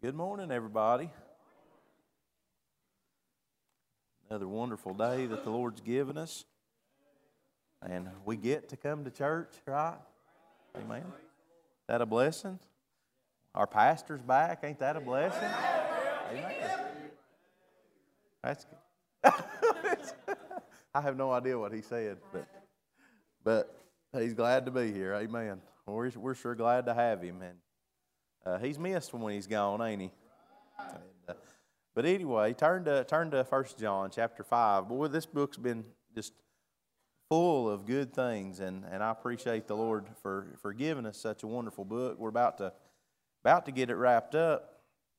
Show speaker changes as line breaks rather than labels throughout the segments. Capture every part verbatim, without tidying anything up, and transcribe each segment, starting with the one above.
Good morning, everybody. Another wonderful day that the Lord's given us. And we get to come to church, right? Amen. Is that a blessing? Our pastor's back. Ain't that a blessing? Amen. That's good. I have no idea what he said, but but he's glad to be here. Amen. We're, we're sure glad to have him. And Uh, he's missed when he's gone, ain't he? And, uh, but anyway, turn to turn to First John chapter five. Boy, this book's been just full of good things, and, and I appreciate the Lord for, for giving us such a wonderful book. We're about to about to get it wrapped up,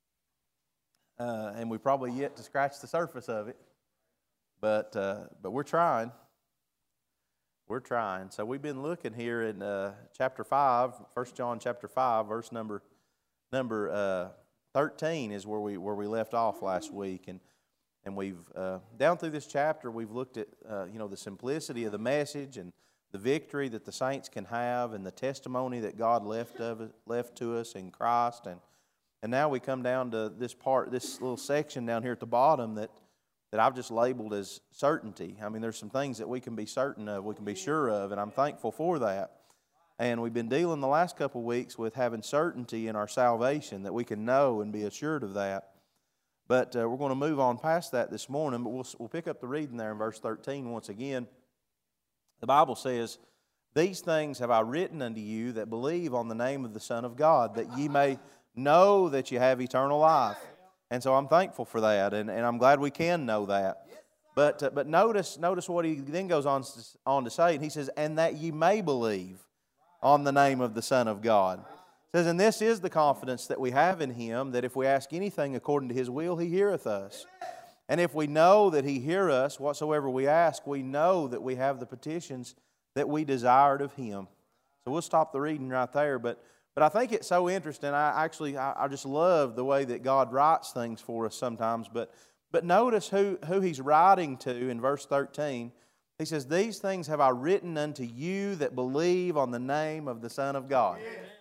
uh, and we probably yet to scratch the surface of it. But uh, but we're trying. We're trying. So we've been looking here in uh, chapter five, First John chapter five, verse number. Number uh, thirteen is where we where we left off last week, and and we've uh, down through this chapter we've looked at uh, you know the simplicity of the message and the victory that the saints can have, and the testimony that God left of left to us in Christ, and and now we come down to this part, this little section down here at the bottom that that I've just labeled as certainty. I mean, there's some things that we can be certain of, we can be sure of, and I'm thankful for that. And we've been dealing the last couple of weeks with having certainty in our salvation, that we can know and be assured of that. But uh, we're going to move on past that this morning, but we'll, we'll pick up the reading there in verse thirteen once again. The Bible says, "These things have I written unto you that believe on the name of the Son of God, that ye may know that you have eternal life." And so I'm thankful for that, and, and I'm glad we can know that. But uh, but notice notice what he then goes on, on to say, and he says, "And that ye may believe on the name of the Son of God." It says, "And this is the confidence that we have in Him, that if we ask anything according to His will, He heareth us. And if we know that He hear us, whatsoever we ask, we know that we have the petitions that we desired of Him." So we'll stop the reading right there. But but I think it's so interesting. I actually I, I just love the way that God writes things for us sometimes. But but notice who, who He's writing to in verse thirteen. He says, "These things have I written unto you that believe on the name of the Son of God."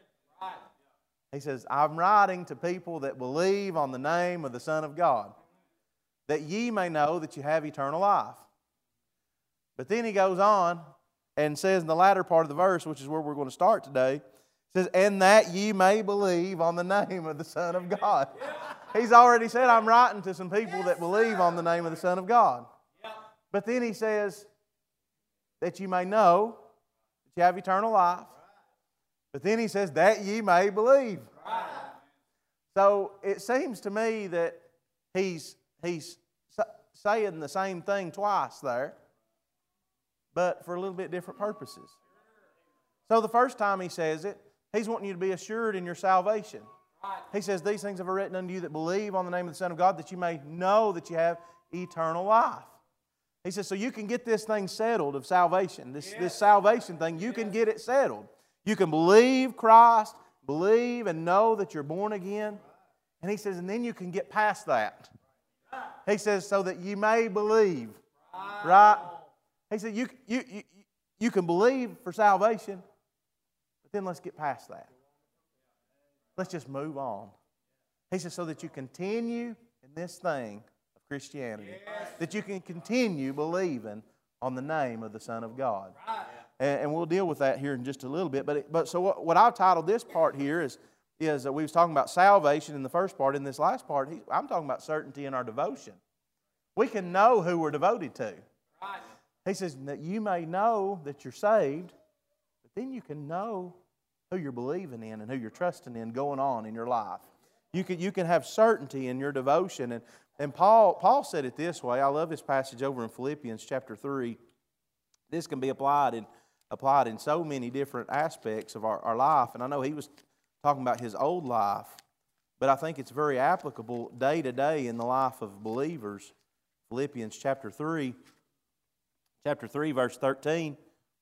He says, I'm writing to people that believe on the name of the Son of God, that ye may know that you have eternal life. But then he goes on and says in the latter part of the verse, which is where we're going to start today, says, "And that ye may believe on the name of the Son of God." He's already said, I'm writing to some people that believe on the name of the Son of God. But then he says, that you may know that you have eternal life. But then he says, that ye may believe. So it seems to me that he's, he's saying the same thing twice there, but for a little bit different purposes. So the first time he says it, he's wanting you to be assured in your salvation. He says, "These things have I written unto you that believe on the name of the Son of God, that you may know that you have eternal life." He says, so you can get this thing settled of salvation. This, yeah. this salvation thing, you can get it settled. You can believe Christ, believe and know that you're born again. And he says, and then you can get past that. He says, so that you may believe. Right? He said, you, you, you, you can believe for salvation, but then let's get past that. Let's just move on. He says, so that you continue in this thing Christianity, yes. that you can continue believing on the name of the Son of God. Right. And, and we'll deal with that here in just a little bit. But it, but so what, what I've titled this part here is, is that we was talking about salvation in the first part. In this last part, he, I'm talking about certainty in our devotion. We can know who we're devoted to. Right. He says that you may know that you're saved, but then you can know who you're believing in and who you're trusting in going on in your life. You can, you can have certainty in your devotion. And And Paul, Paul said it this way. I love this passage over in Philippians chapter three. This can be applied in, applied in so many different aspects of our, our life. And I know he was talking about his old life, but I think it's very applicable day to day in the life of believers. Philippians chapter three, chapter three, verse thirteen.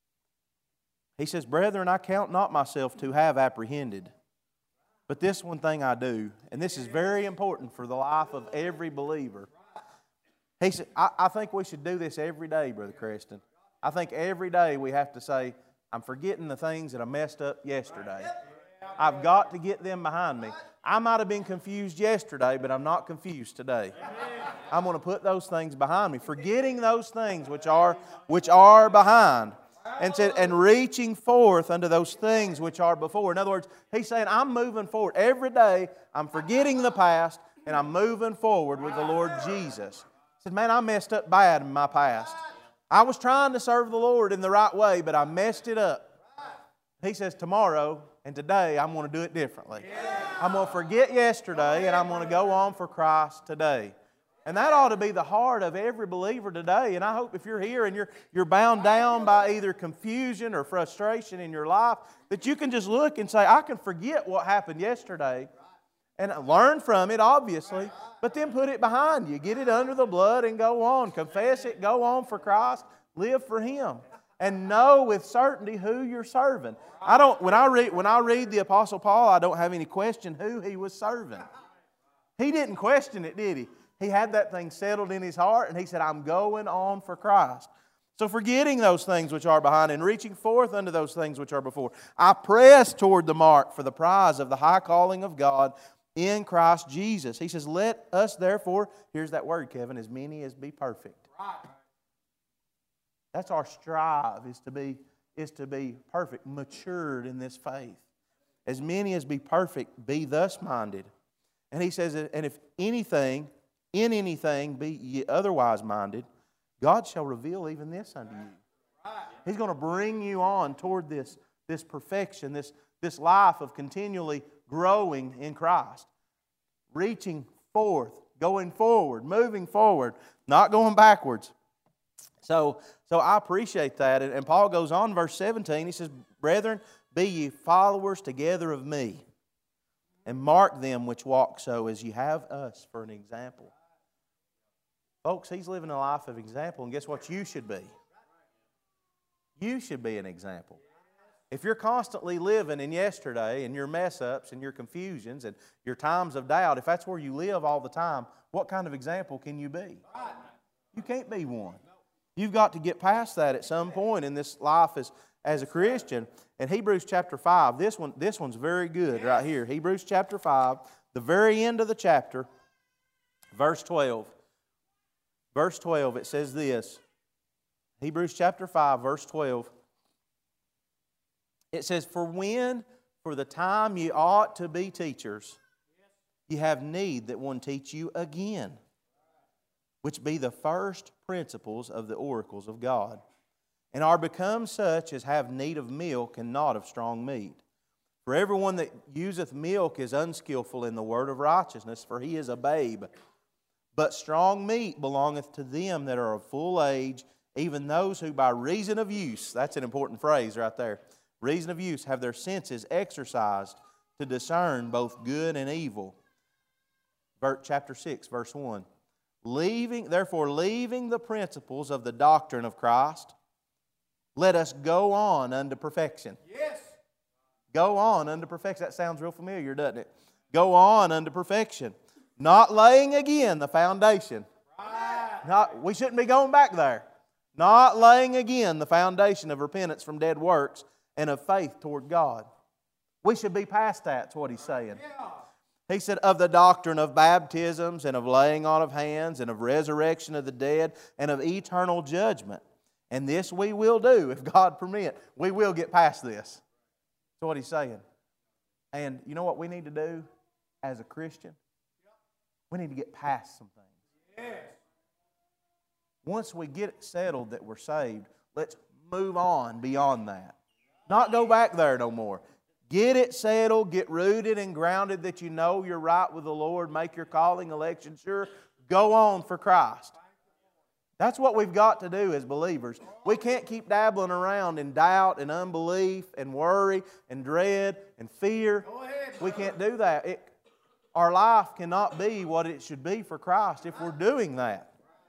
He says, "Brethren, I count not myself to have apprehended. But this one thing I do," and this is very important for the life of every believer. He said, I, I think we should do this every day, Brother Creston. I think every day we have to say, I'm forgetting the things that I messed up yesterday. I've got to get them behind me. I might have been confused yesterday, but I'm not confused today. I'm going to put those things behind me, forgetting those things which are which are behind, and said, and reaching forth unto those things which are before. In other words, he's saying, I'm moving forward every day. I'm forgetting the past, and I'm moving forward with the Lord Jesus. He said, man, I messed up bad in my past. I was trying to serve the Lord in the right way, but I messed it up. He says, tomorrow and today, I'm going to do it differently. I'm going to forget yesterday, and I'm going to go on for Christ today. And that ought to be the heart of every believer today. And I hope if you're here and you're, you're bound down by either confusion or frustration in your life, that you can just look and say, I can forget what happened yesterday and learn from it, obviously, but then put it behind you. Get it under the blood and go on. Confess it, go on for Christ, live for Him. And know with certainty who you're serving. I don't, when I read, when I read the Apostle Paul, I don't have any question who he was serving. He didn't question it, did he? He had that thing settled in his heart, and he said, I'm going on for Christ. So forgetting those things which are behind and reaching forth unto those things which are before, I press toward the mark for the prize of the high calling of God in Christ Jesus. He says, let us therefore, here's that word, Kevin, as many as be perfect. That's our strive, is to be, is to be perfect, matured in this faith. As many as be perfect, be thus minded. And he says, and if anything, in anything be ye otherwise minded, God shall reveal even this unto you. He's going to bring you on toward this, this perfection, this, this life of continually growing in Christ. Reaching forth, going forward, moving forward, not going backwards. So, so I appreciate that. And, and Paul goes on in verse seventeen. He says, brethren, be ye followers together of me, and mark them which walk so as ye have us for an example. Folks, he's living a life of example, and guess what you should be? You should be an example. If you're constantly living in yesterday and your mess-ups and your confusions and your times of doubt, if that's where you live all the time, what kind of example can you be? You can't be one. You've got to get past that at some point in this life as, as a Christian. And Hebrews chapter five, this one, this one's very good right here. Hebrews chapter five, the very end of the chapter, verse twelve. Verse twelve, it says this. Hebrews chapter five, verse twelve. It says, for when, for the time ye ought to be teachers, ye have need that one teach you again, which be the first principles of the oracles of God, and are become such as have need of milk and not of strong meat. For everyone that useth milk is unskillful in the word of righteousness, for he is a babe. But strong meat belongeth to them that are of full age, even those who by reason of use, that's an important phrase right there, reason of use, have their senses exercised to discern both good and evil. Chapter six, verse one. Leaving, therefore, leaving the principles of the doctrine of Christ, let us go on unto perfection. Yes. Go on unto perfection. That sounds real familiar, doesn't it? Go on unto perfection. Not laying again the foundation. Right. Not, we shouldn't be going back there. Not laying again the foundation of repentance from dead works and of faith toward God. We should be past that, that's what he's saying. Yeah. He said, of the doctrine of baptisms and of laying on of hands and of resurrection of the dead and of eternal judgment. And this we will do, if God permit. We will get past this. That's what he's saying. And you know what we need to do as a Christian? We need to get past some things. Yes. Once we get it settled that we're saved, let's move on beyond that. Not go back there no more. Get it settled, get rooted and grounded that you know you're right with the Lord, make your calling, election sure. Go on for Christ. That's what we've got to do as believers. We can't keep dabbling around in doubt and unbelief and worry and dread and fear. We can't do that. It, our life cannot be what it should be for Christ if we're doing that.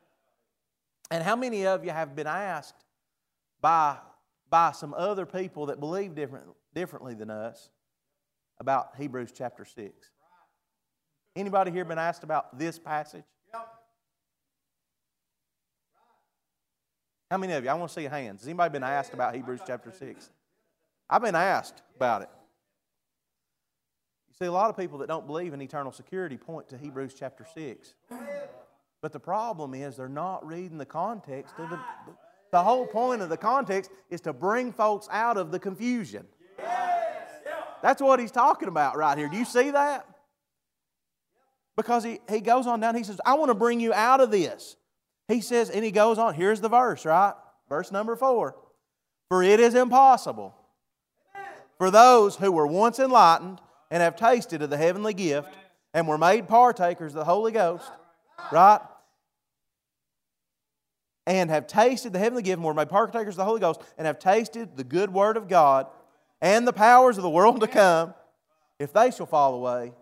And how many of you have been asked by, by some other people that believe different, differently than us about Hebrews chapter six? Anybody here been asked about this passage? How many of you? I want to see your hands. Has anybody been asked about Hebrews chapter six? I've been asked about it. You see, a lot of people that don't believe in eternal security point to Hebrews chapter six. But the problem is they're not reading the context of the... The whole point of the context is to bring folks out of the confusion. That's what he's talking about right here. Do you see that? Because he, he goes on down, he says, I want to bring you out of this. He says, and he goes on, here's the verse, right? Verse number four. For it is impossible for those who were once enlightened and have tasted of the heavenly gift and were made partakers of the Holy Ghost, right? And have tasted the heavenly gift and were made partakers of the Holy Ghost and have tasted the good word of God and the powers of the world to come, if they shall fall away,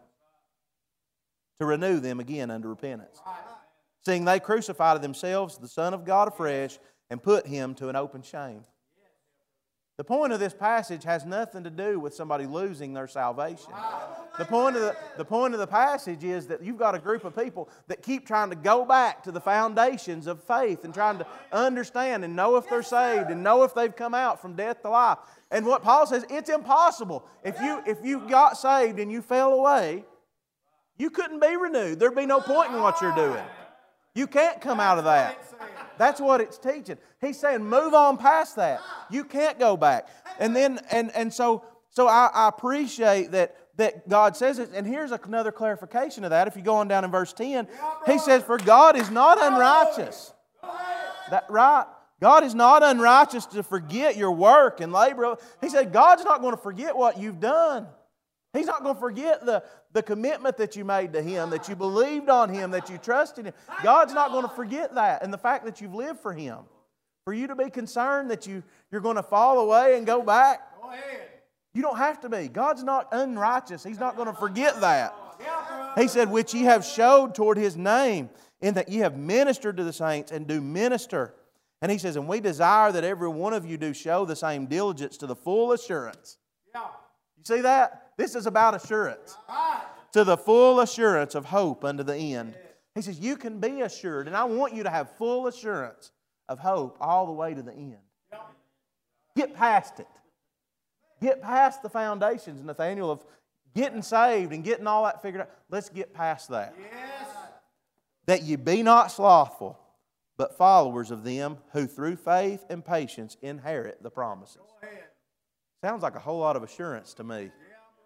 to renew them again unto repentance. Seeing they crucify to themselves the Son of God afresh and put Him to an open shame. The point of this passage has nothing to do with somebody losing their salvation. The point of the, the point of the passage is that you've got a group of people that keep trying to go back to the foundations of faith and trying to understand and know if they're saved and know if they've come out from death to life. And what Paul says, it's impossible. If you, if you got saved and you fell away, you couldn't be renewed. There'd be no point in what you're doing. You can't come out of that. That's what it's teaching. He's saying, move on past that. You can't go back. And then, and, and so, so I, I appreciate that, that God says it. And here's another clarification of that. If you go on down in verse ten, He says, for God is not unrighteous. That right? God is not unrighteous to forget your work and labor. He said, God's not going to forget what you've done. He's not going to forget the, the commitment that you made to Him, that you believed on Him, that you trusted Him. God's not going to forget that, and the fact that you've lived for Him. For you to be concerned that you, you're going to fall away and go back, go ahead. You don't have to be. God's not unrighteous. He's not going to forget that. He said, which ye have showed toward His name, in that ye have ministered to the saints and do minister. And He says, and we desire that every one of you do show the same diligence to the full assurance. Yeah. You see that? This is about assurance. To the full assurance of hope unto the end. He says, you can be assured, and I want you to have full assurance of hope all the way to the end. Get past it. Get past the foundations, Nathaniel, of getting saved and getting all that figured out. Let's get past that. Yes. That ye be not slothful, but followers of them who through faith and patience inherit the promises. Sounds like a whole lot of assurance to me.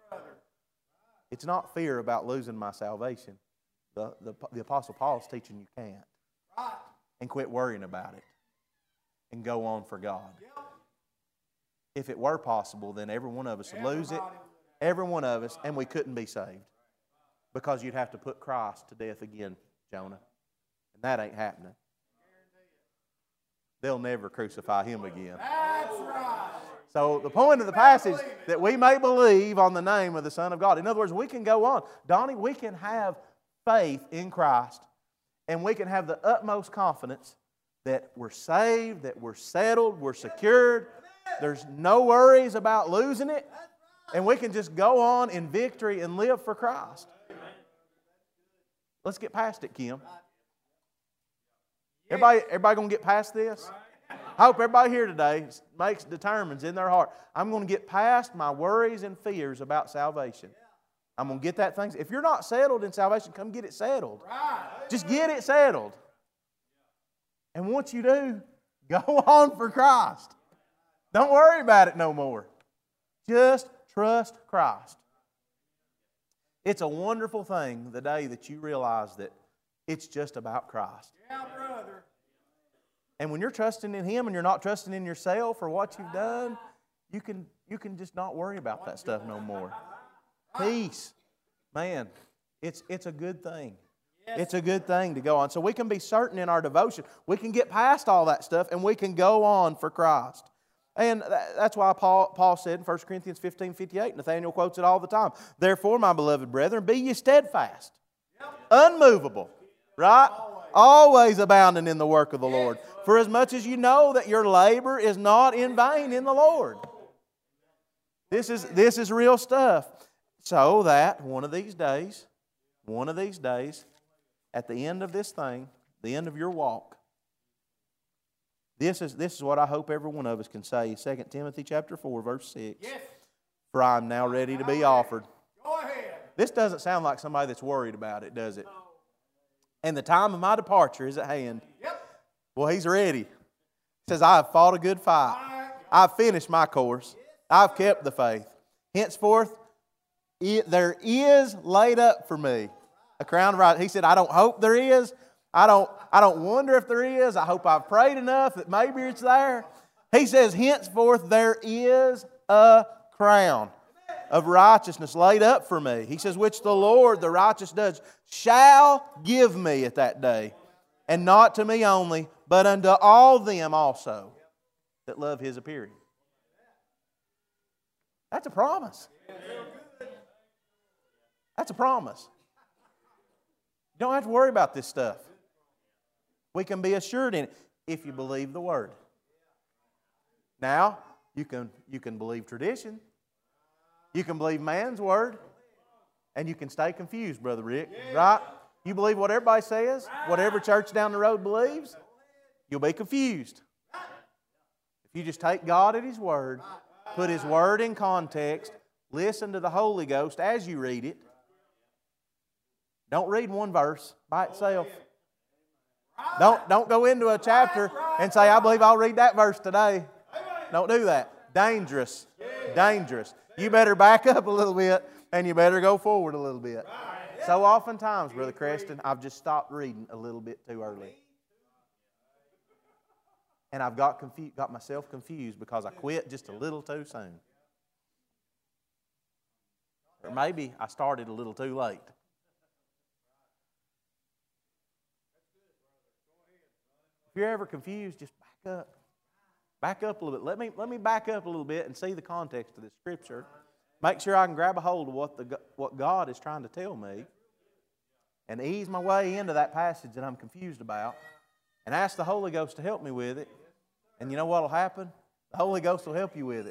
It's not fear about losing my salvation. The, the, the Apostle Paul is teaching you can't. And quit worrying about it. And go on for God. If it were possible, then every one of us would lose it. Every one of us, and we couldn't be saved. Because you'd have to put Christ to death again, Jonah. And that ain't happening. They'll never crucify Him again. That's right. So the point of the passage, that we may believe on the name of the Son of God. In other words, we can go on. Donnie, we can have faith in Christ, and we can have the utmost confidence that we're saved, that we're settled, we're secured. There's no worries about losing it, and we can just go on in victory and live for Christ. Let's get past it, Kim. Everybody, everybody going to get past this? I hope everybody here today makes, determines in their heart, I'm going to get past my worries and fears about salvation. I'm going to get that thing. If you're not settled in salvation, come get it settled. Just get it settled. And once you do, go on for Christ. Don't worry about it no more. Just trust Christ. It's a wonderful thing the day that you realize that it's just about Christ. Yeah, brother. And when you're trusting in Him and you're not trusting in yourself or what you've done, you can, you can just not worry about that stuff no more. Peace. Man, it's, it's a good thing. It's a good thing to go on. So we can be certain in our devotion. We can get past all that stuff and we can go on for Christ. And that's why Paul, Paul said in First Corinthians fifteen fifty-eight, Nathaniel quotes it all the time, therefore, my beloved brethren, be ye steadfast, unmovable, right? Always abounding in the work of the Lord. For as much as you know that your labor is not in vain in the Lord. This is, this is real stuff. So that one of these days, one of these days, at the end of this thing, the end of your walk, this is, this is what I hope every one of us can say. Second Timothy chapter four, verse six. Yes. For I am now ready to be offered. Go ahead. This doesn't sound like somebody that's worried about it, does it? And the time of my departure is at hand. Well, he's ready. He says, I have fought a good fight. I've finished my course. I've kept the faith. Henceforth, it, there is laid up for me a crown of righteousness. He said, I don't hope there is. I don't, I don't wonder if there is. I hope I've prayed enough that maybe it's there. He says, henceforth there is a crown of righteousness laid up for me. He says, which the Lord, the righteous judge, shall give me at that day. And not to me only, but unto all them also that love His appearing. That's a promise. That's a promise. You don't have to worry about this stuff. We can be assured in it if you believe the Word. Now, you can, you can believe tradition. You can believe man's word. And you can stay confused, Brother Rick. Right? You believe what everybody says, what every church down the road believes, you'll be confused. If you just take God at His Word, put His Word in context, listen to the Holy Ghost as you read it. Don't read one verse by itself. Don't, don't go into a chapter and say, I believe I'll read that verse today. Don't do that. Dangerous. Dangerous. You better back up a little bit and you better go forward a little bit. So oftentimes, Brother Creston, I've just stopped reading a little bit too early. And I've got confused, got myself confused because I quit just a little too soon. Or maybe I started a little too late. If you're ever confused, just back up. Back up a little bit. Let me, let me back up a little bit and see the context of this Scripture. Make sure I can grab a hold of what, the, what God is trying to tell me and ease my way into that passage that I'm confused about and ask the Holy Ghost to help me with it. And you know what will happen? The Holy Ghost will help you with it.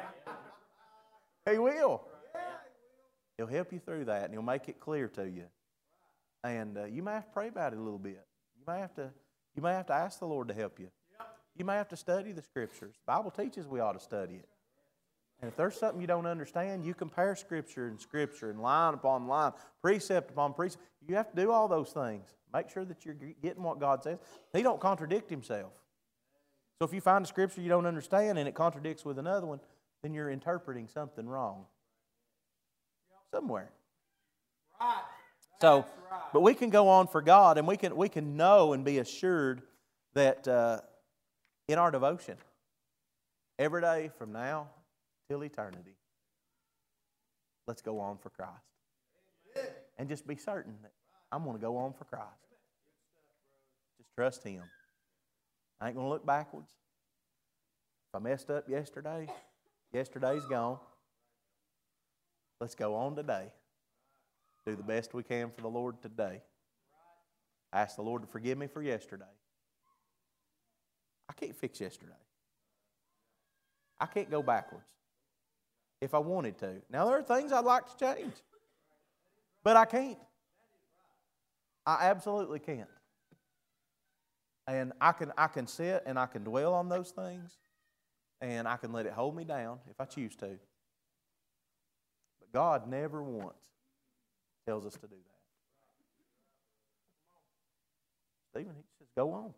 He will. He'll help you through that and He'll make it clear to you. And uh, you may have to pray about it a little bit. You may have to, you may have to ask the Lord to help you. You may have to study the Scriptures. The Bible teaches we ought to study it. And if there's something you don't understand, you compare Scripture and Scripture and line upon line, precept upon precept. You have to do all those things. Make sure that you're getting what God says. He don't contradict Himself. So if you find a Scripture you don't understand and it contradicts with another one, then you're interpreting something wrong. Somewhere. Right. So, but we can go on for God and we can, we can know and be assured that uh, in our devotion, every day from now till eternity, let's go on for Christ. And just be certain that I'm going to go on for Christ. Just trust Him. I ain't going to look backwards. If I messed up yesterday, yesterday's gone. Let's go on today. Do the best we can for the Lord today. Ask the Lord to forgive me for yesterday. I can't fix yesterday. I can't go backwards if I wanted to. Now, there are things I'd like to change, but I can't. I absolutely can't. And I can, I can sit and I can dwell on those things, and I can let it hold me down if I choose to. But God never once tells us to do that. Stephen, He says, go on.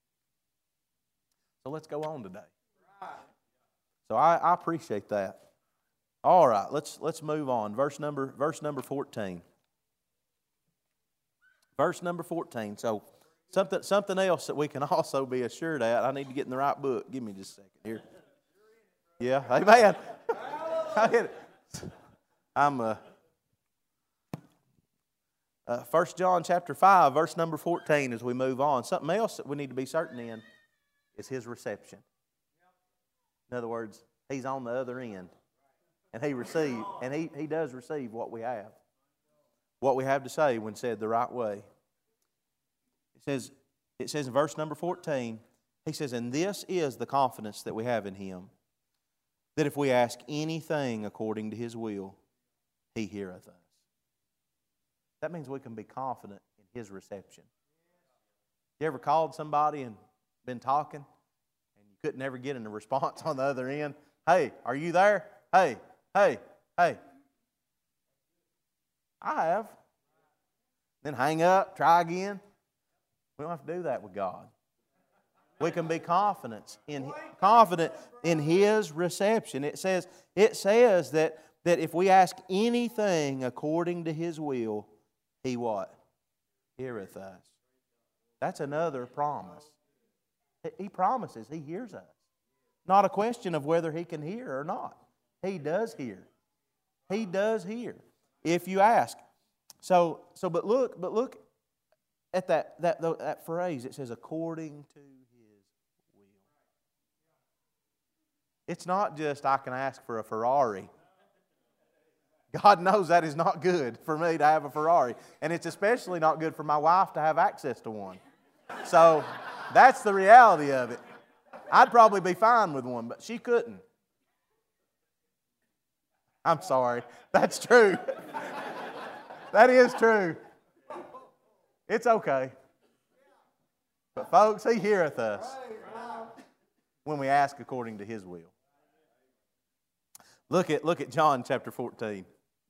So let's go on today. So I, I appreciate that. All right, let's let's move on. Verse number verse number fourteen. Verse number fourteen. So something something else that we can also be assured at. I need to get in the right book. Give me just a second here. Yeah, amen. I'm uh, uh, First John chapter five, verse number fourteen. As we move on, something else that we need to be certain in is His reception. In other words, He's on the other end. And He receive, and he, he does receive what we have. What we have to say when said the right way. It says, it says in verse number fourteen, He says, and this is the confidence that we have in Him, that if we ask anything according to His will, He heareth us. That means we can be confident in His reception. You ever called somebody and been talking, and you couldn't ever get a response on the other end? Hey, are you there? Hey, hey, hey. I have. Then hang up, try again. We don't have to do that with God. We can be confident in confident in His reception. It says it says that that if we ask anything according to His will, He what? Heareth us. That's another promise. He promises He hears us. Not a question of whether He can hear or not. He does hear. He does hear. If you ask. So so but look, but look at that that that phrase. It says according to His will. It's not just I can ask for a Ferrari. God knows that is not good for me to have a Ferrari. And it's especially not good for my wife to have access to one. So that's the reality of it. I'd probably be fine with one, but she couldn't. I'm sorry. That's true. That is true. It's okay. But folks, He heareth us when we ask according to His will. Look at, look at John chapter fourteen.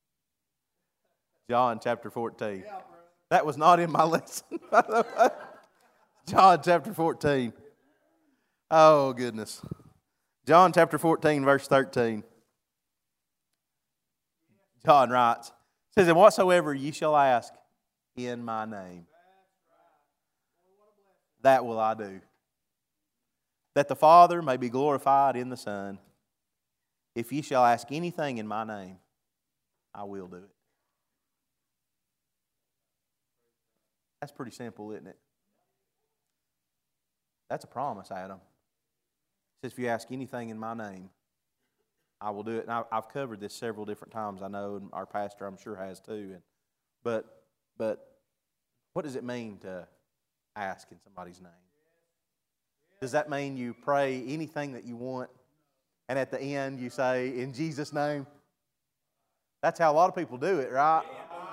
John chapter fourteen. That was not in my lesson. John chapter fourteen. Oh, goodness. John chapter fourteen, verse thirteen. John writes, says, and whatsoever ye shall ask in my name, that will I do, that the Father may be glorified in the Son. If ye shall ask anything in my name, I will do it. That's pretty simple, isn't it? That's a promise, Adam. It says, if you ask anything in my name, I will do it. And I, I've covered this several different times, I know, and our pastor, I'm sure, has too. And, but, but what does it mean to ask in somebody's name? Does that mean you pray anything that you want, and at the end you say, in Jesus' name? That's how a lot of people do it, right?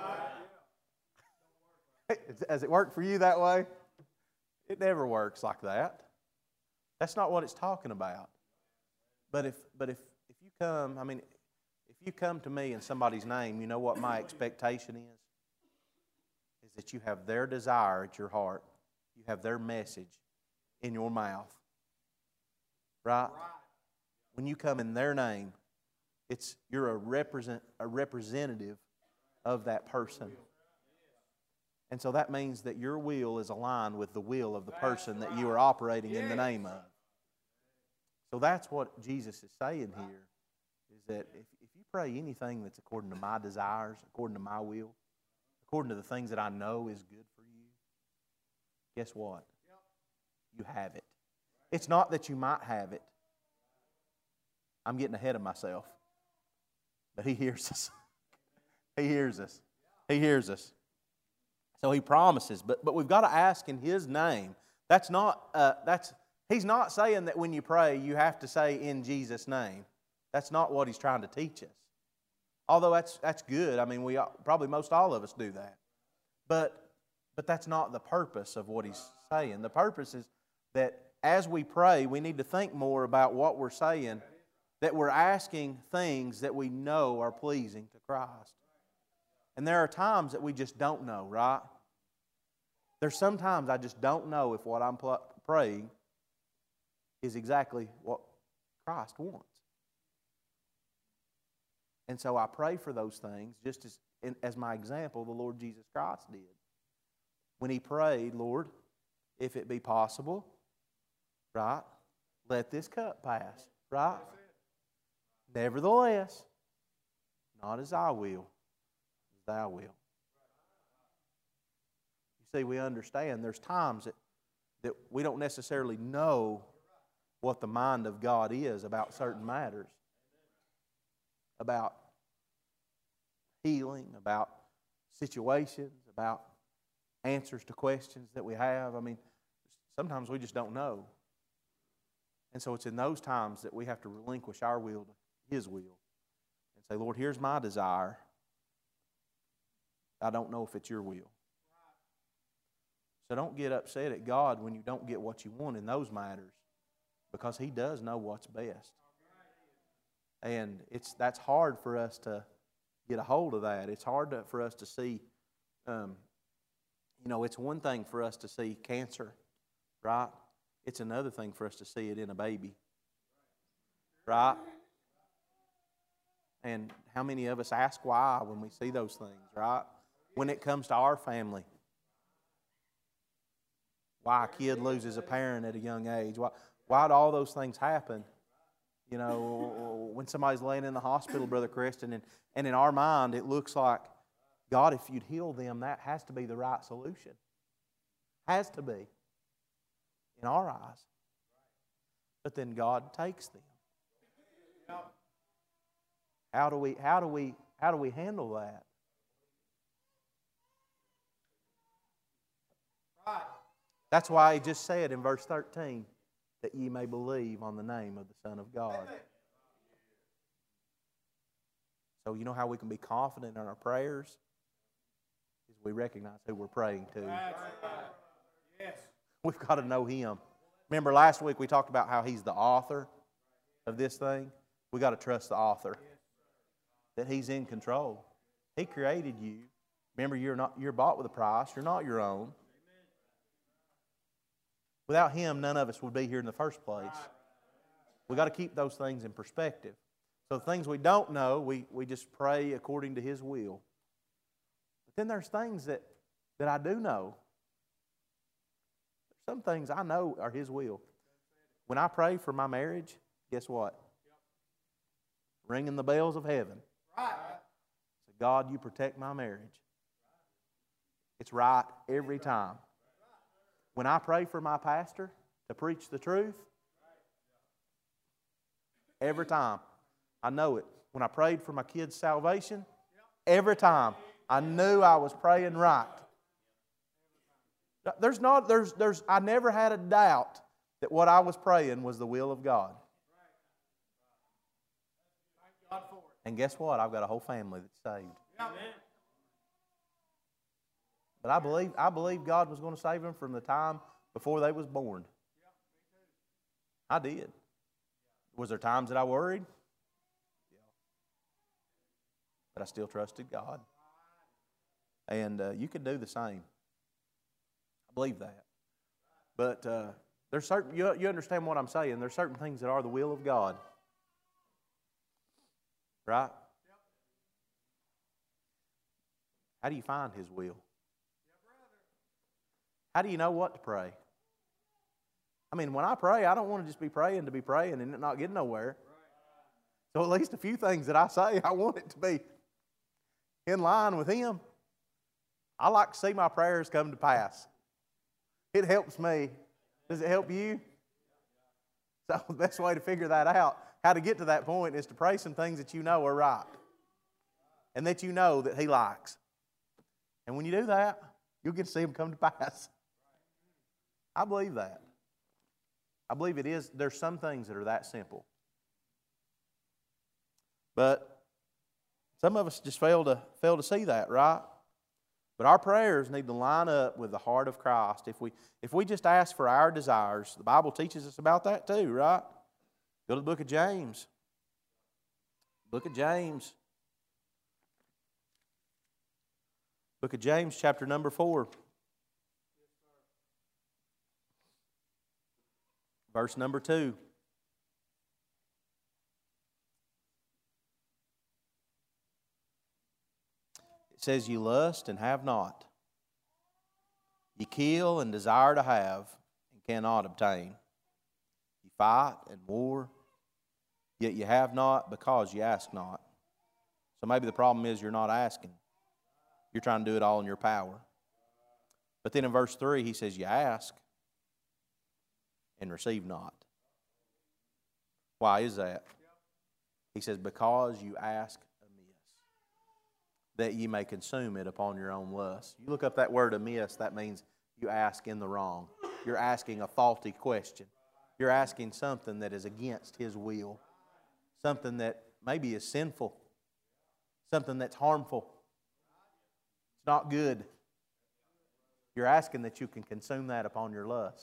Has it worked for you that way? It never works like that. That's not what it's talking about. But if but if if you come, I mean, if you come to me in somebody's name, you know what my expectation is? Is that you have their desire at your heart. You have their message in your mouth. Right? When you come in their name, it's you're a represent a representative of that person. And so that means that your will is aligned with the will of the person that you are operating in the name of. So that's what Jesus is saying here, is that if, if you pray anything that's according to my desires, according to my will, according to the things that I know is good for you, guess what? You have it. It's not that you might have it. I'm getting ahead of myself. But He hears us. He hears us. He hears us. So He promises, but but we've got to ask in His name. That's not uh, that's He's not saying that when you pray you have to say in Jesus' name. That's not what He's trying to teach us. Although that's that's good. I mean, we probably most all of us do that. But but that's not the purpose of what He's saying. The purpose is that as we pray, we need to think more about what we're saying, that we're asking things that we know are pleasing to Christ. And there are times that we just don't know, right? There's sometimes I just don't know if what I'm praying is exactly what Christ wants. And so I pray for those things, just as, as my example, the Lord Jesus Christ did. When He prayed, Lord, if it be possible, right, let this cup pass, right? Nevertheless, not as I will, Thou will. You see, we understand there's times that, that we don't necessarily know what the mind of God is about certain matters. About healing, about situations, about answers to questions that we have. I mean, sometimes we just don't know. And so it's in those times that we have to relinquish our will to His will and say, Lord, here's my desire. I don't know if it's your will. So don't get upset at God when you don't get what you want in those matters, because He does know what's best. And it's that's hard for us to get a hold of that. It's hard to, for us to see. Um, you know, it's one thing for us to see cancer, right? It's another thing for us to see it in a baby, right? And how many of us ask why when we see those things, right? When it comes to our family, why a kid loses a parent at a young age, why, why do all those things happen? You know, when somebody's laying in the hospital, Brother Christian, and, and in our mind it looks like, God, if you'd heal them, that has to be the right solution. Has to be. In our eyes. But then God takes them. How do we, how do we, how do we handle that? That's why He just said in verse thirteen, that ye may believe on the name of the Son of God. So you know how we can be confident in our prayers? Is we recognize who we're praying to. Yes. We've got to know Him. Remember last week we talked about how He's the author of this thing? We've got to trust the author. That He's in control. He created you. Remember, you're not you're bought with a price. You're not your own. Without Him, none of us would be here in the first place. We've got to keep those things in perspective. So the things we don't know, we, we just pray according to His will. But then there's things that, that I do know. Some things I know are His will. When I pray for my marriage, guess what? Ringing the bells of heaven. Right. So God, you protect my marriage. It's right every time. When I pray for my pastor to preach the truth, every time, I know it. When I prayed for my kids' salvation, every time, I knew I was praying right. There's not, there's, there's, I never had a doubt that what I was praying was the will of God. And guess what? I've got a whole family that's saved. But I believe, I believe God was going to save them from the time before they was born. I did. Was there times that I worried? But I still trusted God. And uh, you can do the same. I believe that. But uh, there's certain, you, you understand what I'm saying. There's certain things that are the will of God. Right? How do you find His will? How do you know what to pray? I mean, when I pray, I don't want to just be praying to be praying and not get nowhere. So at least a few things that I say, I want it to be in line with Him. I like to see my prayers come to pass. It helps me. Does it help you? So the best way to figure that out, how to get to that point, is to pray some things that you know are right and that you know that He likes. And when you do that, you'll get to see them come to pass. I believe that. I believe it is. There's some things that are that simple. But some of us just fail to fail to see that, right? But our prayers need to line up with the heart of Christ. If we if we just ask for our desires, the Bible teaches us about that too, right? Go to the book of James. Book of James. Book of James, chapter number four. Verse number two. It says, "You lust and have not. You kill and desire to have and cannot obtain. You fight and war, yet you have not because you ask not." So maybe the problem is you're not asking. You're trying to do it all in your power. But then in verse three, he says, "You ask and receive not." Why is that? He says, "Because you ask amiss, that ye may consume it upon your own lust." You look up that word amiss, that means you ask in the wrong. You're asking a faulty question. You're asking something that is against His will. Something that maybe is sinful. Something that's harmful. It's not good. You're asking that you can consume that upon your lust.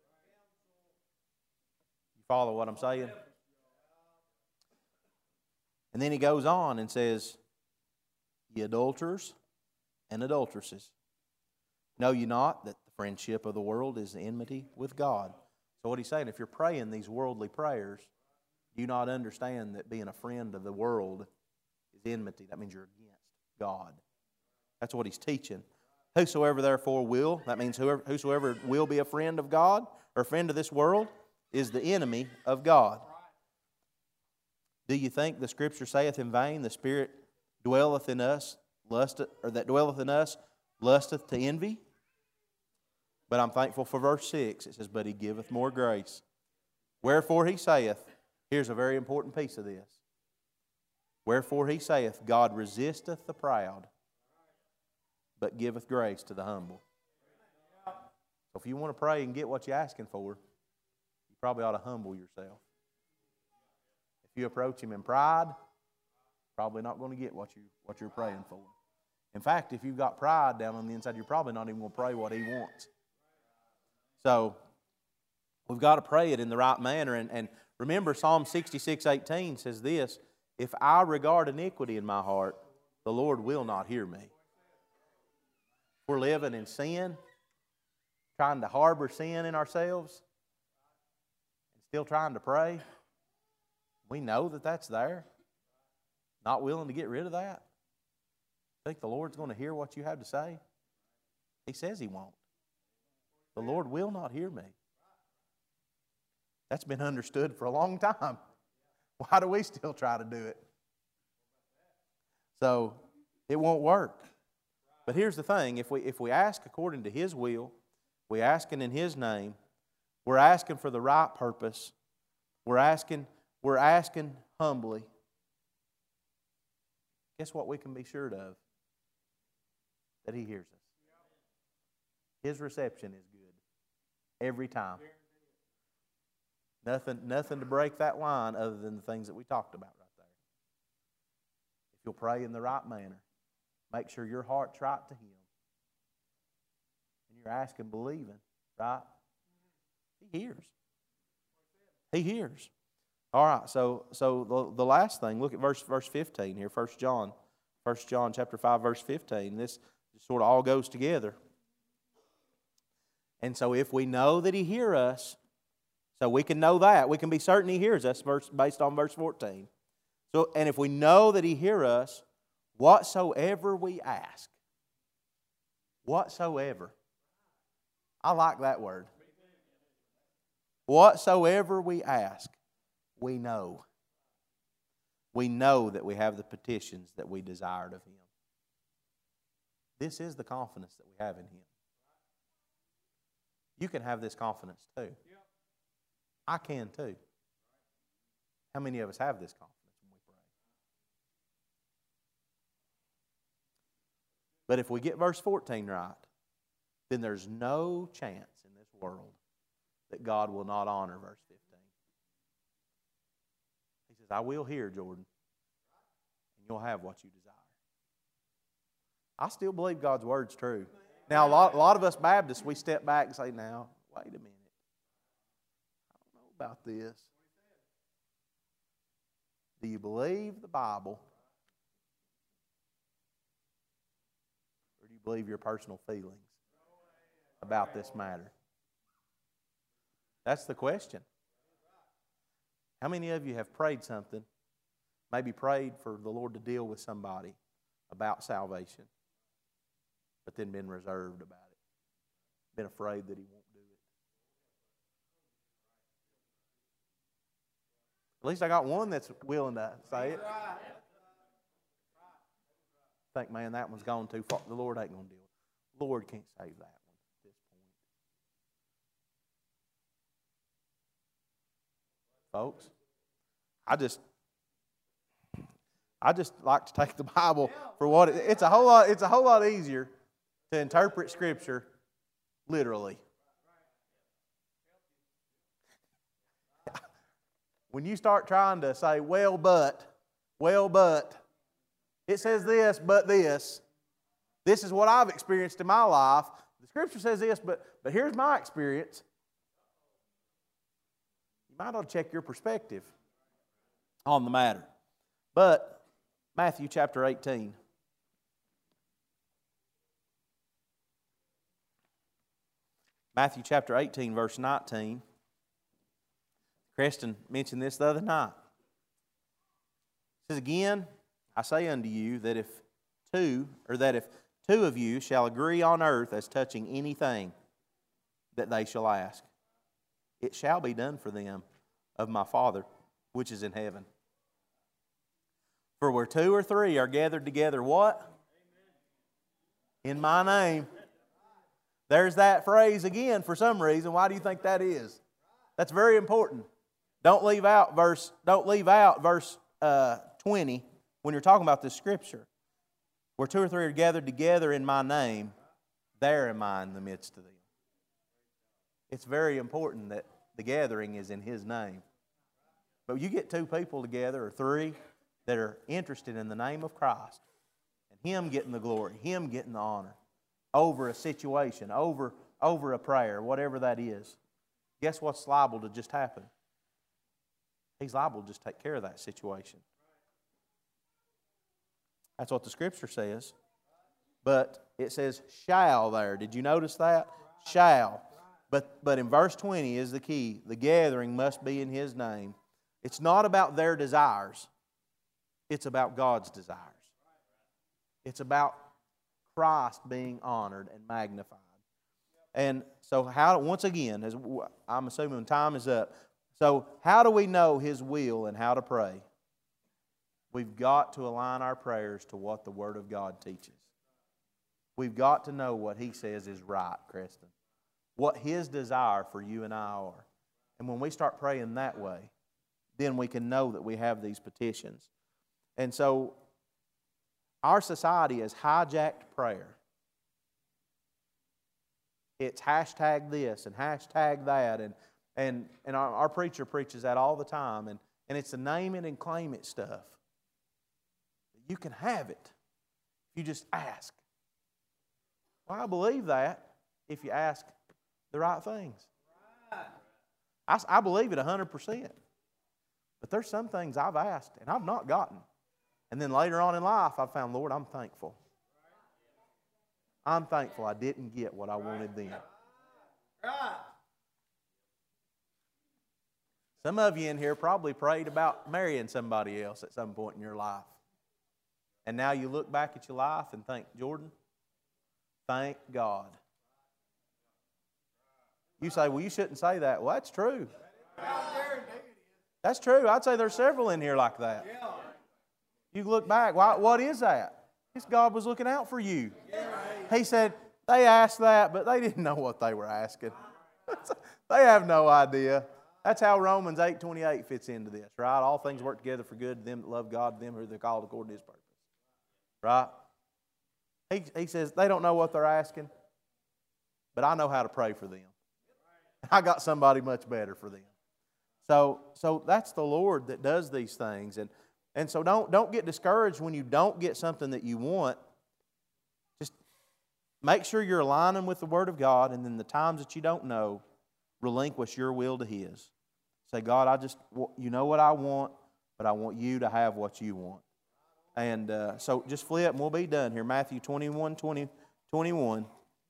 You follow what I'm saying? And then he goes on and says, ye adulterers and adulteresses. Know ye not that the friendship of the world is enmity with God? So what he's saying, if you're praying these worldly prayers, do you not understand that being a friend of the world is enmity? That means you're against God. That's what he's teaching. Whosoever therefore will, that means whoever, whosoever will be a friend of God or a friend of this world is the enemy of God. Do you think the Scripture saith in vain, the Spirit dwelleth in us, lusteth, or that dwelleth in us, lusteth to envy? But I'm thankful for verse six. It says, but he giveth more grace. Wherefore he saith, here's a very important piece of this. Wherefore he saith, God resisteth the proud, but giveth grace to the humble. So if you want to pray and get what you're asking for, you probably ought to humble yourself. If you approach him in pride, probably not going to get what, you, what you're praying for. In fact, if you've got pride down on the inside, you're probably not even going to pray what he wants. So we've got to pray it in the right manner. And, and remember, Psalm sixty-six eighteen says this, if I regard iniquity in my heart, the Lord will not hear me. We're living in sin, trying to harbor sin in ourselves, and still trying to pray. We know that that's there. Not willing to get rid of that. Think the Lord's going to hear what you have to say? He says He won't. The Lord will not hear me. That's been understood for a long time. Why do we still try to do it? So, it won't work. But here's the thing, if we, if we ask according to His will, we're asking in His name, we're asking for the right purpose, we're asking, we're asking humbly, guess what we can be sure of? That He hears us. His reception is good every time. Nothing, nothing to break that line other than the things that we talked about right there. If you'll pray in the right manner, make sure your heart's right to Him, and you're asking, believing, right? He hears. He hears. All right, so so the, the last thing, look at verse verse fifteen here, First John. First John chapter five, verse fifteen. This sort of all goes together. And so if we know that He hears us, so we can know that. We can be certain He hears us based on verse fourteen. So, and if we know that He hears us, whatsoever we ask, whatsoever. I like that word. Whatsoever we ask, we know. We know that we have the petitions that we desired of Him. This is the confidence that we have in Him. You can have this confidence too. I can too. How many of us have this confidence when we pray? But if we get verse fourteen right, then there's no chance in this world that God will not honor verse fifteen. He says, I will hear, Jordan, and you'll have what you desire. I still believe God's word's true. Now, a lot, a lot of us Baptists, we step back and say, now, wait a minute. I don't know about this. Do you believe the Bible? Or do you believe your personal feelings about this matter? That's the question. How many of you have prayed something, maybe prayed for the Lord to deal with somebody about salvation, but then been reserved about it, been afraid that He won't do it? At least I got one that's willing to say it. Think, man, that one's gone too far. The Lord ain't going to deal with it. The Lord can't save that one at this point. Folks, I just, I just like to take the Bible for what it, it's a whole lot. It's a whole lot easier to interpret Scripture literally. When you start trying to say, well, but, well, but, it says this, but this. This is what I've experienced in my life. The Scripture says this, but, but here's my experience. You might ought to check your perspective on the matter. But, Matthew chapter eighteen. Matthew chapter eighteen, verse nineteen. Preston mentioned this the other night. It says, again, I say unto you that if two, or that if two of you shall agree on earth as touching anything that they shall ask, it shall be done for them of my Father which is in heaven. For where two or three are gathered together, what? In my name. There's that phrase again for some reason. Why do you think that is? That's very important. Don't leave out verse, don't leave out verse uh, twenty when you're talking about this scripture. Where two or three are gathered together in my name, there am I in the midst of them. It's very important that the gathering is in His name. But you get two people together, or three, that are interested in the name of Christ, and Him getting the glory, Him getting the honor, over a situation, over, over a prayer, whatever that is. Guess what's liable to just happen? He's liable to just take care of that situation. That's what the Scripture says. But it says shall there. Did you notice that? Shall. But, but in verse twenty is the key. The gathering must be in His name. It's not about their desires. It's about God's desires. It's about Christ being honored and magnified. And so how, once again, as I'm assuming time is up, so how do we know His will and how to pray? We've got to align our prayers to what the Word of God teaches. We've got to know what He says is right, Creston. What His desire for you and I are. And when we start praying that way, then we can know that we have these petitions. And so our society has hijacked prayer. It's hashtag this and hashtag that. And, and, and our, our preacher preaches that all the time. And, and it's the name it and claim it stuff. You can have it if you just ask. Well, I believe that if you ask the right things. I, I believe it one hundred percent. But there's some things I've asked and I've not gotten. And then later on in life, I found, Lord, I'm thankful. I'm thankful I didn't get what I wanted then. Some of you in here probably prayed about marrying somebody else at some point in your life. And now you look back at your life and think, Jordan, thank God. You say, well, you shouldn't say that. Well, that's true. That's true. I'd say there's several in here like that. You look back, why, what is that? It's God was looking out for you. He said, they asked that, but they didn't know what they were asking. They have no idea. That's how Romans eight twenty-eight fits into this, right? All things work together for good to them that love God, them who are called according to His purpose. Right? He, he says, they don't know what they're asking, but I know how to pray for them. I got somebody much better for them. So, so that's the Lord that does these things. And, and so don't, don't get discouraged when you don't get something that you want. Just make sure you're aligning with the Word of God, and then the times that you don't know, relinquish your will to His. Say, God, I just, you know what I want, but I want you to have what you want. And uh, so just flip and we'll be done here. Matthew twenty-one, twenty, twenty-one.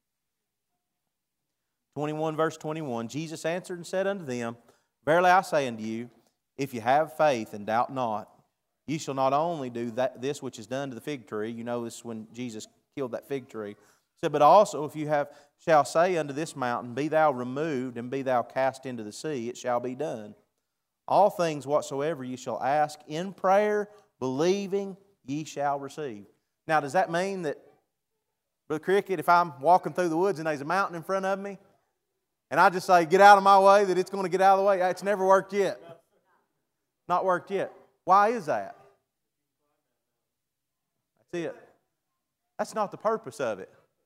twenty-one verse twenty-one. Jesus answered and said unto them, verily I say unto you, if you have faith and doubt not, ye shall not only do that this which is done to the fig tree. You know this when Jesus killed that fig tree. He said, but also if you have shall say unto this mountain, be thou removed, and be thou cast into the sea, it shall be done. All things whatsoever ye shall ask in prayer, believing, ye shall receive. Now, does that mean that, Brother Cricket, if I'm walking through the woods and there's a mountain in front of me, and I just say, get out of my way, that it's going to get out of the way? It's never worked yet. Not worked yet. Why is that? That's it. That's not the purpose of it.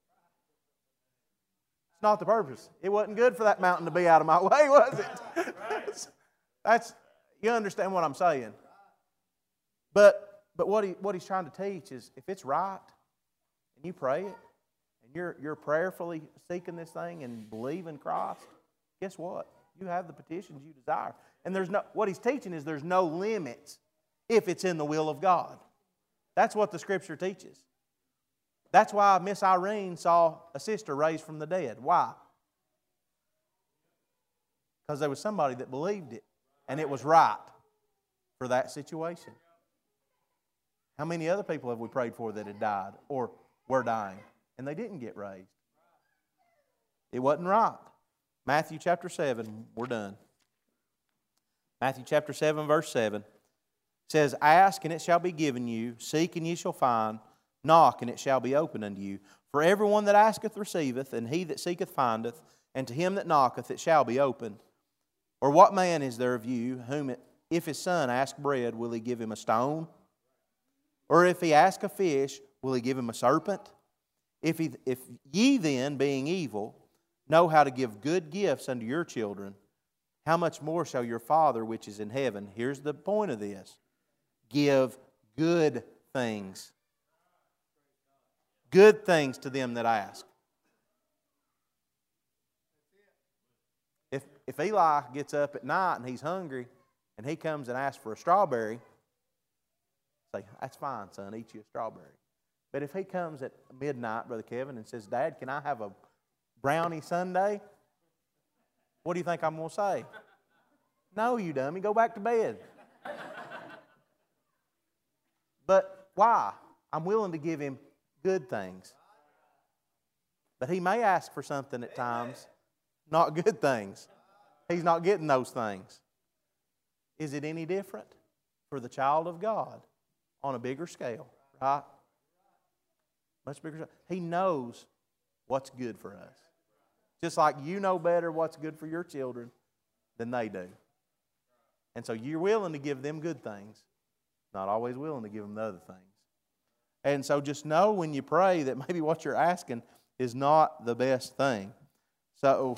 It's not the purpose. It wasn't good for that mountain to be out of my way, was it? That's, that's you understand what I'm saying. But but what he what he's trying to teach is, if it's right and you pray it and you're you're prayerfully seeking this thing and believe in Christ, guess what? You have the petitions you desire. And there's no what he's teaching is there's no limits if it's in the will of God. That's what the Scripture teaches. That's why Miss Irene saw a sister raised from the dead. Why? Because there was somebody that believed it, and it was right for that situation. How many other people have we prayed for that had died or were dying, and they didn't get raised? It wasn't right. Matthew chapter seven, we're done. Matthew chapter seven, verse seven says, Ask, and it shall be given you. Seek, and ye shall find. Knock, and it shall be opened unto you. For everyone that asketh receiveth, and he that seeketh findeth, and to him that knocketh it shall be opened. Or what man is there of you, whom it, if his son ask bread, will he give him a stone? Or if he ask a fish, will he give him a serpent? If, he, if ye then, being evil, know how to give good gifts unto your children, how much more shall your Father which is in heaven, here's the point of this, give good things. Good things to them that ask. If, if Eli gets up at night and he's hungry and he comes and asks for a strawberry, say, that's fine, son, eat you a strawberry. But if he comes at midnight, Brother Kevin, and says, Dad, can I have a brownie sundae? What do you think I'm going to say? No, you dummy, go back to bed. But why? I'm willing to give him good things. But he may ask for something at times, not good things. He's not getting those things. Is it any different for the child of God on a bigger scale? Right? Much bigger scale. He knows what's good for us. Just like you know better what's good for your children than they do. And so you're willing to give them good things, not always willing to give them the other things. And so just know when you pray that maybe what you're asking is not the best thing. So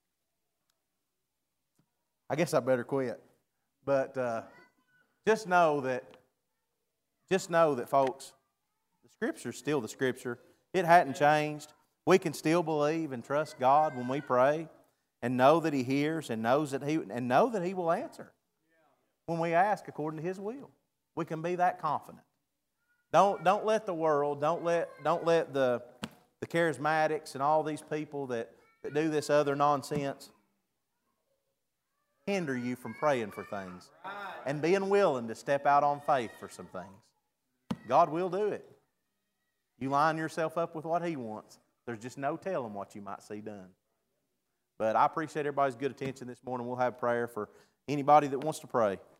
I guess I better quit. But uh, just know that, just know that, folks, the Scripture's still the Scripture. It hadn't changed. We can still believe and trust God when we pray, and know that He hears, and knows that He and know that He will answer when we ask according to His will. We can be that confident. Don't don't let the world, don't let don't let the the charismatics and all these people that, that do this other nonsense hinder you from praying for things and being willing to step out on faith for some things. God will do it. You line yourself up with what He wants. There's just no telling what you might see done. But I appreciate everybody's good attention this morning. We'll have prayer for anybody that wants to pray.